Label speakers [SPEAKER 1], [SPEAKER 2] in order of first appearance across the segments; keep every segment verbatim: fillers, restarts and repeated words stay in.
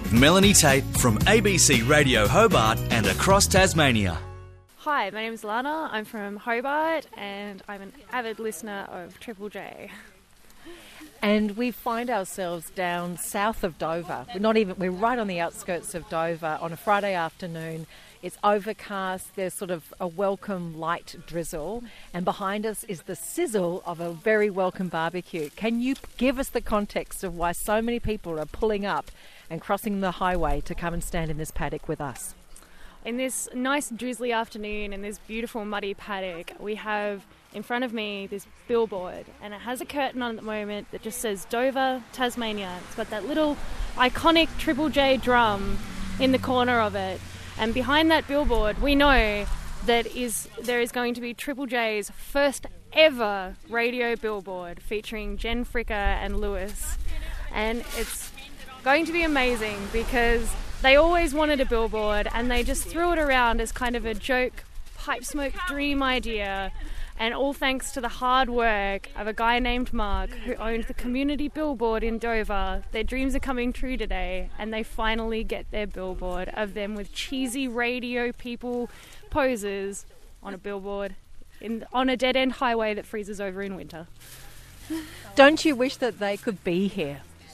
[SPEAKER 1] with Melanie Tate from A B C Radio Hobart and across Tasmania.
[SPEAKER 2] Hi, my name is Lana. I'm from Hobart and I'm an avid listener of Triple J.
[SPEAKER 3] And we find ourselves down south of Dover. We're not even, we're right on the outskirts of Dover on a Friday afternoon. It's overcast, there's sort of a welcome light drizzle, and behind us is the sizzle of a very welcome barbecue. Can you give us the context of why so many people are pulling up and crossing the highway to come and stand in this paddock with us?
[SPEAKER 2] In this nice drizzly afternoon in this beautiful muddy paddock, we have in front of me this billboard, and it has a curtain on at the moment that just says Dover, Tasmania. It's got that little iconic Triple J drum in the corner of it. And behind that billboard, we know that is there is going to be Triple J's first ever radio billboard featuring Jen Fricker and Lewis. And it's going to be amazing because they always wanted a billboard and they just threw it around as kind of a joke, pipe smoke dream idea. And all thanks to the hard work of a guy named Mark who owned the community billboard in Dover. Their dreams are coming true today and they finally get their billboard of them with cheesy radio people poses on a billboard in, on a dead-end highway that freezes over in winter.
[SPEAKER 3] Don't you wish that they could be here?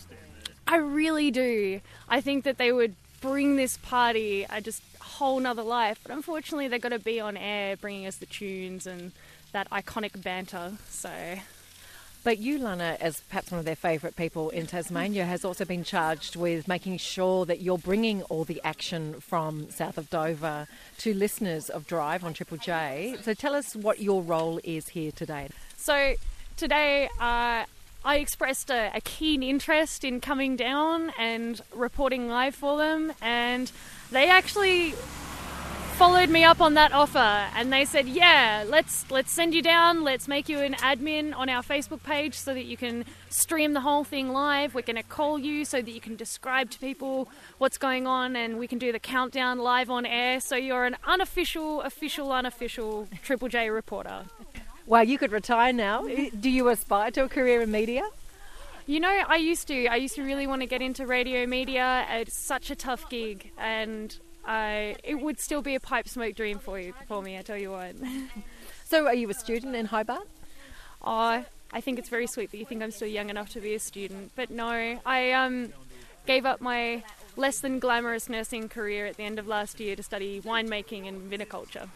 [SPEAKER 2] I really do. I think that they would bring this party a just whole nother life. But unfortunately, they've got to be on air bringing us the tunes and that iconic banter. So,
[SPEAKER 3] but you, Lana, as perhaps one of their favourite people in Tasmania, has also been charged with making sure that you're bringing all the action from south of Dover to listeners of Drive on Triple J. So tell us what your role is here today.
[SPEAKER 2] So today, uh, I expressed a, a keen interest in coming down and reporting live for them, and they actually followed me up on that offer and they said, yeah, let's let's send you down, let's make you an admin on our Facebook page so that you can stream the whole thing live. We're going to call you so that you can describe to people what's going on and we can do the countdown live on air, so you're an unofficial, official, unofficial Triple J reporter.
[SPEAKER 3] Well, you could retire now. Do you aspire to a career in media?
[SPEAKER 2] You know, I used to. I used to really want to get into radio media. It's such a tough gig, and I, it would still be a pipe smoke dream for you, for me, I tell you what.
[SPEAKER 3] So are you a student in Hobart?
[SPEAKER 2] Oh, I think it's very sweet that you think I'm still young enough to be a student. But no, I um, gave up my less than glamorous nursing career at the end of last year to study winemaking and viniculture.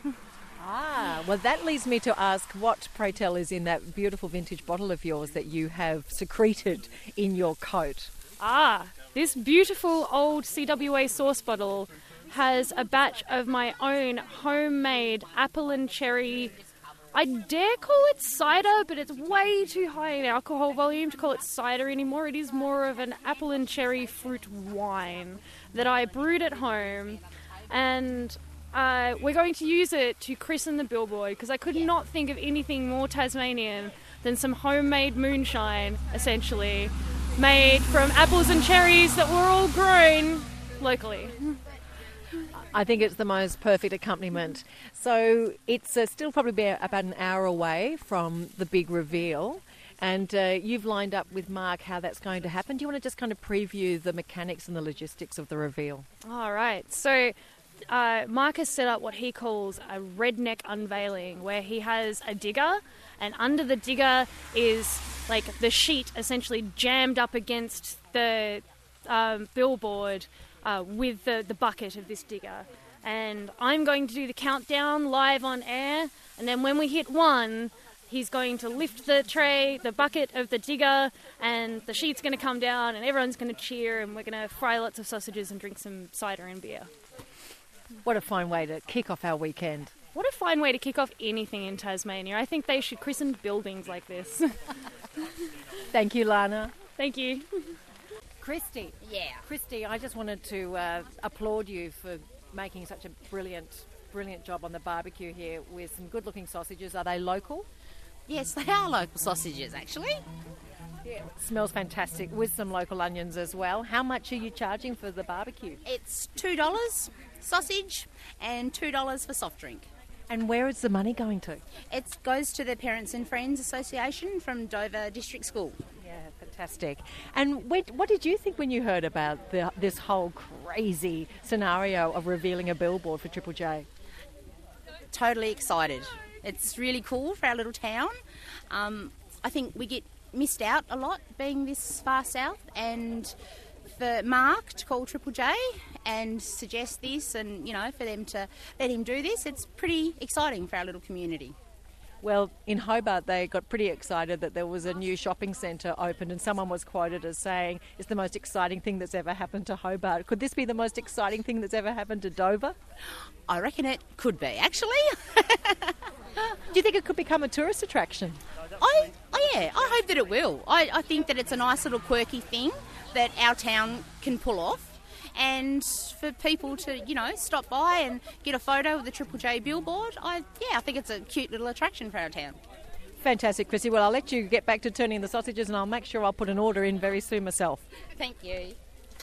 [SPEAKER 3] Ah, well, that leads me to ask what, pray tell, is in that beautiful vintage bottle of yours that you have secreted in your coat?
[SPEAKER 2] Ah, this beautiful old C W A sauce bottle has a batch of my own homemade apple and cherry. I dare call it cider, but it's way too high in alcohol volume to call it cider anymore. It is more of an apple and cherry fruit wine that I brewed at home, and Uh, we're going to use it to christen the billboard because I could not think of anything more Tasmanian than some homemade moonshine, essentially, made from apples and cherries that were all grown locally.
[SPEAKER 3] I think it's the most perfect accompaniment. So it's uh, still probably about an hour away from the big reveal, and uh, you've lined up with Mark how that's going to happen. Do you want to just kind of preview the mechanics and the logistics of the reveal?
[SPEAKER 2] All right, so Uh, Mark has set up what he calls a redneck unveiling, where he has a digger, and under the digger is like the sheet essentially jammed up against the um, billboard uh, with the, the bucket of this digger. And I'm going to do the countdown live on air, and then when we hit one, he's going to lift the tray, the bucket of the digger, and the sheet's going to come down, and everyone's going to cheer, and we're going to fry lots of sausages and drink some cider and beer.
[SPEAKER 3] What a fine way to kick off our weekend.
[SPEAKER 2] What a fine way to kick off anything in Tasmania. I think they should christen buildings like this.
[SPEAKER 3] Thank you, Lana.
[SPEAKER 2] Thank you.
[SPEAKER 3] Christy.
[SPEAKER 4] Yeah.
[SPEAKER 3] Christy, I just wanted to uh, applaud you for making such a brilliant, brilliant job on the barbecue here with some good-looking sausages. Are they local?
[SPEAKER 4] Yes, they are local sausages, actually.
[SPEAKER 3] Yeah, it smells fantastic with some local onions as well. How much are you charging for the barbecue?
[SPEAKER 4] It's two dollars sausage and two dollars for soft drink.
[SPEAKER 3] And where is the money going to?
[SPEAKER 4] It goes to the Parents and Friends Association from Dover District School.
[SPEAKER 3] Yeah, fantastic. Fantastic. And when, what did you think when you heard about the, this whole crazy scenario of revealing a billboard for Triple J?
[SPEAKER 4] Totally excited. It's really cool for our little town. Um, I think we get missed out a lot being this far south, and for Mark to call Triple J and suggest this, and you know, for them to let him do this, it's pretty exciting for our little community.
[SPEAKER 3] Well, in Hobart, they got pretty excited that there was a new shopping centre opened, and someone was quoted as saying, it's the most exciting thing that's ever happened to Hobart. Could this be the most exciting thing that's ever happened to Dover?
[SPEAKER 4] I reckon it could be, actually.
[SPEAKER 3] Do you think it could become a tourist attraction?
[SPEAKER 4] I, oh yeah, I hope that it will. I, I think that it's a nice little quirky thing that our town can pull off. And for people to, you know, stop by and get a photo with the Triple J billboard, I yeah, I think it's a cute little attraction for our town.
[SPEAKER 3] Fantastic, Chrissy. Well, I'll let you get back to turning the sausages, and I'll make sure I'll put an order in very soon myself.
[SPEAKER 4] Thank you.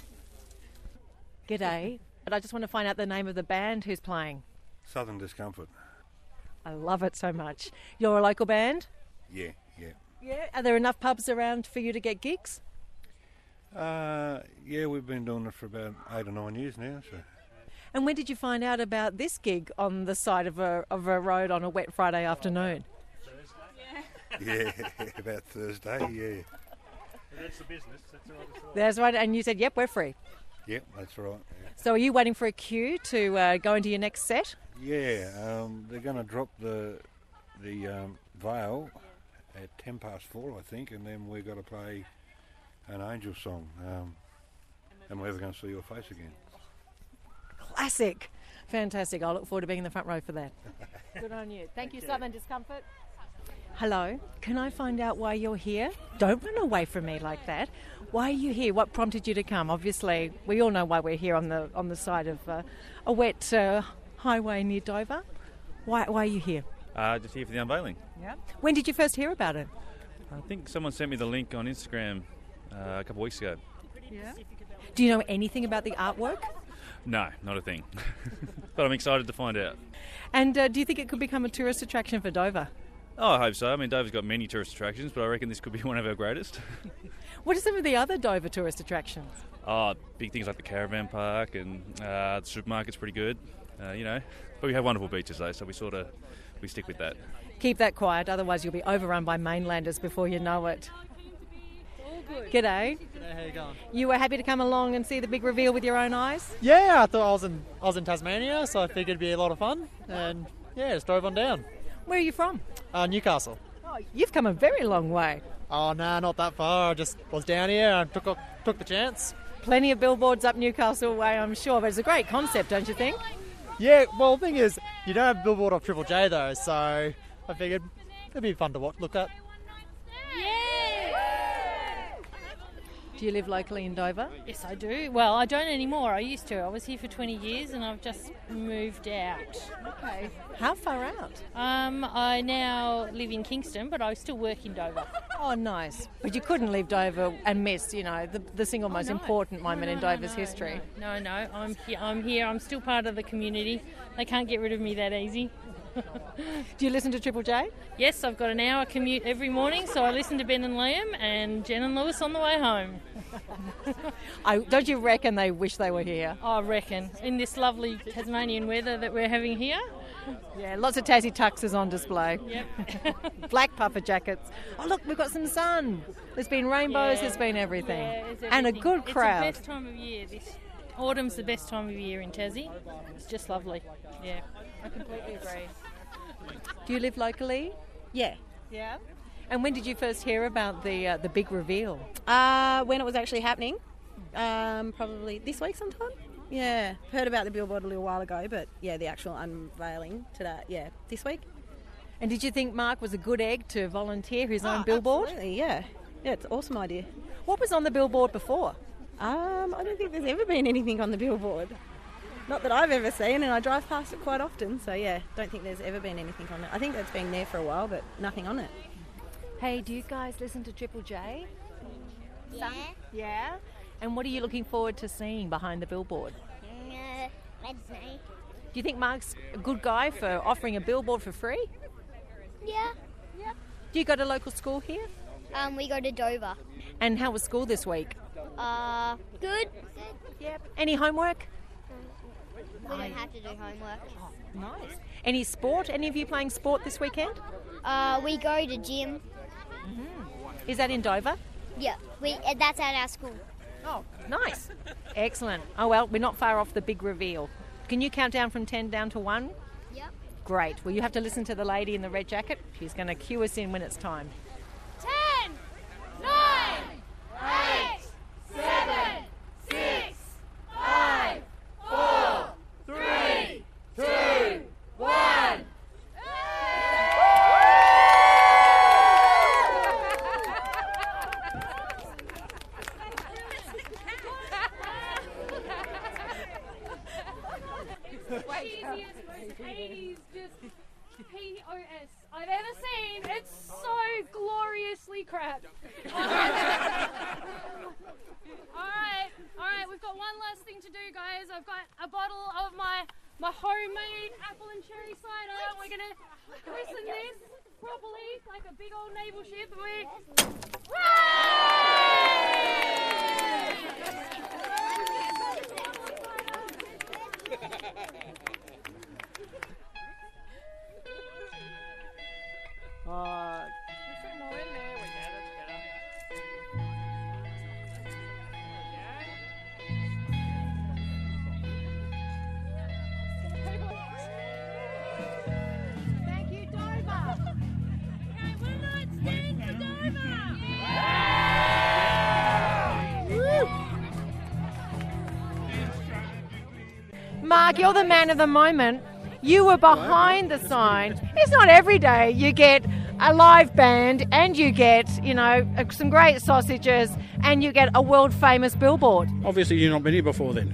[SPEAKER 3] G'day. But I just want to find out the name of the band who's playing.
[SPEAKER 5] Southern Discomfort.
[SPEAKER 3] I love it so much. You're a local band?
[SPEAKER 5] Yeah, yeah.
[SPEAKER 3] Yeah. Are there enough pubs around for you to get gigs?
[SPEAKER 5] Uh, yeah, we've been doing it for about eight or nine years now. So.
[SPEAKER 3] And when did you find out about this gig on the side of a of a road on a wet Friday afternoon?
[SPEAKER 5] Yeah, about Thursday, yeah.
[SPEAKER 6] That's the business, that's right.
[SPEAKER 3] That's right, and you said, yep, we're free.
[SPEAKER 5] Yep, that's right. Yeah,
[SPEAKER 3] So are you waiting for a cue to uh, go into your next set?
[SPEAKER 5] yeah um, they're going to drop the the um, veil at ten past four, I think, and then we've got to play an Angel song, um, and we're ever going to see your face again.
[SPEAKER 3] Classic. Fantastic. I look forward to being in the front row for that. Good on you. Thank you, Southern Discomfort. Hello. Can I find out why you're here? Don't run away from me like that. Why are you here? What prompted you to come? Obviously, we all know why we're here on the on the side of uh, a wet uh, highway near Dover. Why, why are you here?
[SPEAKER 6] Uh, just here for the unveiling.
[SPEAKER 3] Yeah. When did you first hear about it?
[SPEAKER 6] I think someone sent me the link on Instagram uh, a couple of weeks ago.
[SPEAKER 3] Yeah. Do you know anything about the artwork?
[SPEAKER 6] No, not a thing. But I'm excited to find out.
[SPEAKER 3] And uh, do you think it could become a tourist attraction for Dover?
[SPEAKER 6] Oh, I hope so. I mean, Dover's got many tourist attractions, but I reckon this could be one of our greatest.
[SPEAKER 3] What are some of the other Dover tourist attractions?
[SPEAKER 6] Oh, big things like the caravan park, and uh, the supermarket's pretty good, uh, you know. But we have wonderful beaches though, so we sort of we stick with that.
[SPEAKER 3] Keep that quiet, otherwise you'll be overrun by mainlanders before you know it. G'day.
[SPEAKER 7] G'day, how you going?
[SPEAKER 3] You were happy to come along and see the big reveal with your own eyes?
[SPEAKER 7] Yeah, I thought I was in I was in Tasmania, so I figured it'd be a lot of fun, and yeah, just drove on down.
[SPEAKER 3] Where are you from?
[SPEAKER 7] Uh, Newcastle.
[SPEAKER 3] Oh, you've come a very long way.
[SPEAKER 7] Oh no, nah, not that far. I just was down here and took a, took the chance.
[SPEAKER 3] Plenty of billboards up Newcastle way, I'm sure, but it's a great concept, don't you think?
[SPEAKER 7] Yeah, well, the thing is, you don't have a billboard of Triple J though, so I figured it'd be fun to watch, look at.
[SPEAKER 3] Do you live locally in Dover?
[SPEAKER 8] Yes, I do. Well, I don't anymore. I used to. I was here for twenty years and I've just moved out.
[SPEAKER 3] Okay. How far out?
[SPEAKER 8] Um, I now live in Kingston, but I still work in Dover.
[SPEAKER 3] Oh, nice. But you couldn't leave Dover and miss, you know, the, the single most
[SPEAKER 8] Oh, no.
[SPEAKER 3] important moment
[SPEAKER 8] no,
[SPEAKER 3] in
[SPEAKER 8] no,
[SPEAKER 3] Dover's
[SPEAKER 8] no,
[SPEAKER 3] history.
[SPEAKER 8] No, no, I'm here. I'm here. I'm still part of the community. They can't get rid of me that easy.
[SPEAKER 3] Do you listen to Triple J?
[SPEAKER 8] Yes, I've got an hour commute every morning, so I listen to Ben and Liam and Jen and Lewis on the way home.
[SPEAKER 3] I, don't you reckon they wish they were here?
[SPEAKER 8] I reckon. In this lovely Tasmanian weather that we're having here.
[SPEAKER 3] Yeah, lots of Tassie tuxes on display.
[SPEAKER 8] Yep.
[SPEAKER 3] Black puffer jackets. Oh, look, we've got some sun. There's been rainbows,
[SPEAKER 8] Yeah.
[SPEAKER 3] there's been everything.
[SPEAKER 8] Yeah, it's
[SPEAKER 3] And a
[SPEAKER 8] everything.
[SPEAKER 3] good crowd.
[SPEAKER 8] It's the best time of year. This autumn's the best time of year in Tassie. It's just lovely. Yeah.
[SPEAKER 3] I completely agree. Do you live locally?
[SPEAKER 9] Yeah.
[SPEAKER 3] Yeah. And when did you first hear about the uh, the big reveal?
[SPEAKER 9] Uh, when it was actually happening, um, probably this week sometime. Yeah, heard about the billboard a little while ago, but yeah, the actual unveiling today, yeah, this week.
[SPEAKER 3] And did you think Mark was a good egg to volunteer his own
[SPEAKER 9] Oh,
[SPEAKER 3] billboard?
[SPEAKER 9] Absolutely, yeah. Yeah, it's an awesome idea.
[SPEAKER 3] What was on the billboard before?
[SPEAKER 9] Um, I don't think there's ever been anything on the billboard. Not that I've ever seen, and I drive past it quite often, so yeah, don't think there's ever been anything on it. I think it's been there for a while, but nothing on it.
[SPEAKER 3] Hey, do you guys listen to Triple J?
[SPEAKER 10] Yeah.
[SPEAKER 3] Yeah? And what are you looking forward to seeing behind the billboard?
[SPEAKER 10] Uh, Wednesday.
[SPEAKER 3] Do you think Mark's a good guy for offering a billboard for free?
[SPEAKER 10] Yeah. Yeah.
[SPEAKER 3] Do you go to local school here?
[SPEAKER 10] Um, we go to Dover.
[SPEAKER 3] And how was school this week?
[SPEAKER 10] Uh, good.
[SPEAKER 3] Yep. Any homework?
[SPEAKER 10] We don't have to do homework.
[SPEAKER 3] Nice. Any sport? Any of you playing sport this weekend?
[SPEAKER 10] Uh, we go to gym.
[SPEAKER 3] Is that in Dover?
[SPEAKER 10] Yeah, we uh, that's at our school.
[SPEAKER 3] Oh, nice. Excellent. Oh, well, we're not far off the big reveal. Can you count down from ten down to one?
[SPEAKER 10] Yep.
[SPEAKER 3] Great. Well, you have to listen to the lady in the red jacket. She's going to cue us in when it's time.
[SPEAKER 11] Ten, nine, eight, seven, six, five, four, three, two, one.
[SPEAKER 2] Cheesiest, eighties, just P O S I've ever seen. It's so gloriously crap. Alright, alright, we've got one last thing to do, guys. I've got a bottle of my my homemade apple and cherry cider. We're gonna christen this properly, like a big old naval ship. And we
[SPEAKER 3] Oh,
[SPEAKER 11] Thank you, Dover. Okay, one night stand for Dover.
[SPEAKER 3] Mark, you're the man of the moment. You were behind the sign. It's not every day you get a live band and you get, you know, some great sausages and you get a world famous billboard.
[SPEAKER 12] Obviously you've not been here before then.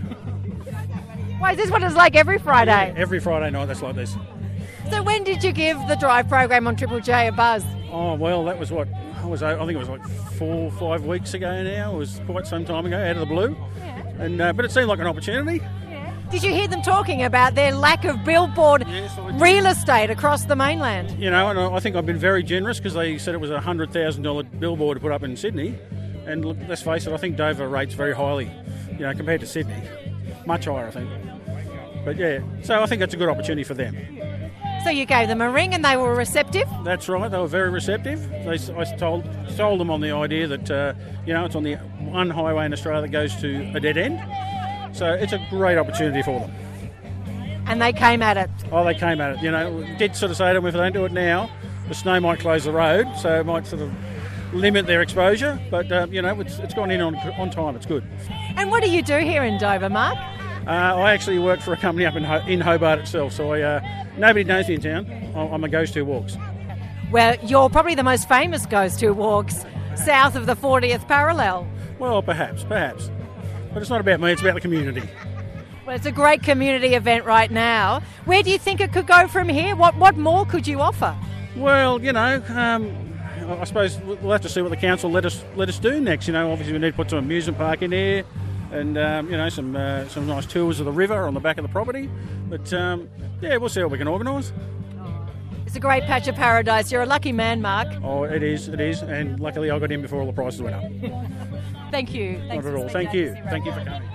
[SPEAKER 3] Why, is this what it's like every Friday?
[SPEAKER 12] Yeah, every Friday night that's like this.
[SPEAKER 3] So when did you give the drive program on Triple J a buzz?
[SPEAKER 12] Oh, well, that was what, I was. I think it was like four, five weeks ago now. It was quite some time ago, out of the blue.
[SPEAKER 3] Yeah.
[SPEAKER 12] And uh, But it seemed like an opportunity.
[SPEAKER 3] Did you hear them talking about their lack of billboard
[SPEAKER 12] Yes, I did.
[SPEAKER 3] real estate across the mainland?
[SPEAKER 12] You know, and I think I've been very generous because they said it was a one hundred thousand dollars billboard to put up in Sydney. And look, let's face it, I think Dover rates very highly, you know, compared to Sydney. Much higher, I think. But yeah, so I think that's a good opportunity for them.
[SPEAKER 3] So you gave them a ring and they were receptive?
[SPEAKER 12] That's right, they were very receptive. They, I told, told them on the idea that, uh, you know, it's on the one highway in Australia that goes to a dead end. So it's a great opportunity for them.
[SPEAKER 3] And they came at it.
[SPEAKER 12] Oh, they came at it. You know, we did sort of say to them, if they don't do it now, the snow might close the road, so it might sort of limit their exposure. But, uh, you know, it's, it's gone in on, on time. It's good.
[SPEAKER 3] And what do you do here in Dover, Mark?
[SPEAKER 12] Uh, I actually work for a company up in, Ho- in Hobart itself, so I, uh, nobody knows me in town. I'm a Ghost Who Walks.
[SPEAKER 3] Well, you're probably the most famous Ghost Who Walks south of the fortieth parallel.
[SPEAKER 12] Well, perhaps, perhaps. But it's not about me, it's about the community.
[SPEAKER 3] Well, it's a great community event right now. Where do you think it could go from here? What what more could you offer?
[SPEAKER 12] Well, you know, um, I suppose we'll have to see what the council let us let us do next. You know, obviously we need to put some amusement park in here, and um, you know, some uh, some nice tours of the river on the back of the property. But um, yeah, we'll see what we can organise.
[SPEAKER 3] It's a great patch of paradise. You're a lucky man, Mark.
[SPEAKER 12] Oh, it is, it is, and luckily I got in before all the prices went up.
[SPEAKER 3] Thank you. Thanks
[SPEAKER 12] Not at
[SPEAKER 3] for
[SPEAKER 12] all.
[SPEAKER 3] saying
[SPEAKER 12] Thank
[SPEAKER 3] that,
[SPEAKER 12] you.
[SPEAKER 3] A B C
[SPEAKER 12] Thank you
[SPEAKER 3] Radio.
[SPEAKER 12] for coming.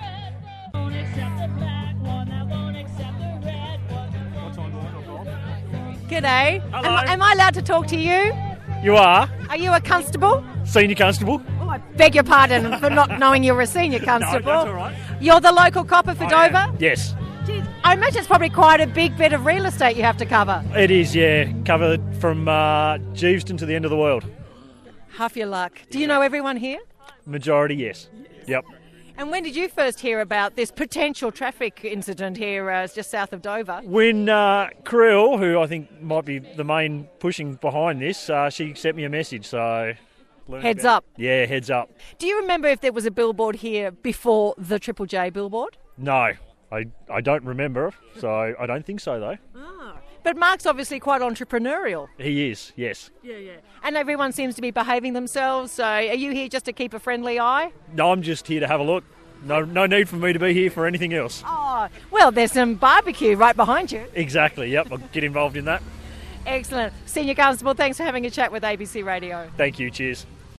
[SPEAKER 3] G'day.
[SPEAKER 13] Hello.
[SPEAKER 3] Am, am I allowed to talk to you?
[SPEAKER 13] You are?
[SPEAKER 3] Are you a constable?
[SPEAKER 13] Senior constable?
[SPEAKER 3] Oh, I beg your pardon for not knowing you're a senior constable.
[SPEAKER 13] No, that's all right.
[SPEAKER 3] You're the local copper for
[SPEAKER 13] I
[SPEAKER 3] Dover?
[SPEAKER 13] am. Yes.
[SPEAKER 3] Geez, I imagine it's probably quite a big bit of real estate you have to cover.
[SPEAKER 13] It is, yeah. Covered from uh, Geeveston to the end of the world.
[SPEAKER 3] Half your luck. Do you know everyone here?
[SPEAKER 13] Majority, yes. Yep.
[SPEAKER 3] And when did you first hear about this potential traffic incident here uh, just south of Dover?
[SPEAKER 13] When uh, Krill, who I think might be the main pushing behind this, uh, she sent me a message, so...
[SPEAKER 3] Heads
[SPEAKER 13] about-
[SPEAKER 3] up.
[SPEAKER 13] Yeah, heads up.
[SPEAKER 3] Do you remember if there was a billboard here before the Triple J billboard?
[SPEAKER 13] No, I, I don't remember, so I don't think so, though.
[SPEAKER 3] Ah. But Mark's obviously quite entrepreneurial.
[SPEAKER 13] He is, yes.
[SPEAKER 3] Yeah, yeah. And everyone seems to be behaving themselves, so are you here just to keep a friendly eye?
[SPEAKER 13] No, I'm just here to have a look. No, no need for me to be here for anything else.
[SPEAKER 3] Oh, well, there's some barbecue right behind you.
[SPEAKER 13] Exactly, yep, I'll get involved in that.
[SPEAKER 3] Excellent. Senior Constable, thanks for having a chat with A B C Radio.
[SPEAKER 13] Thank you, cheers.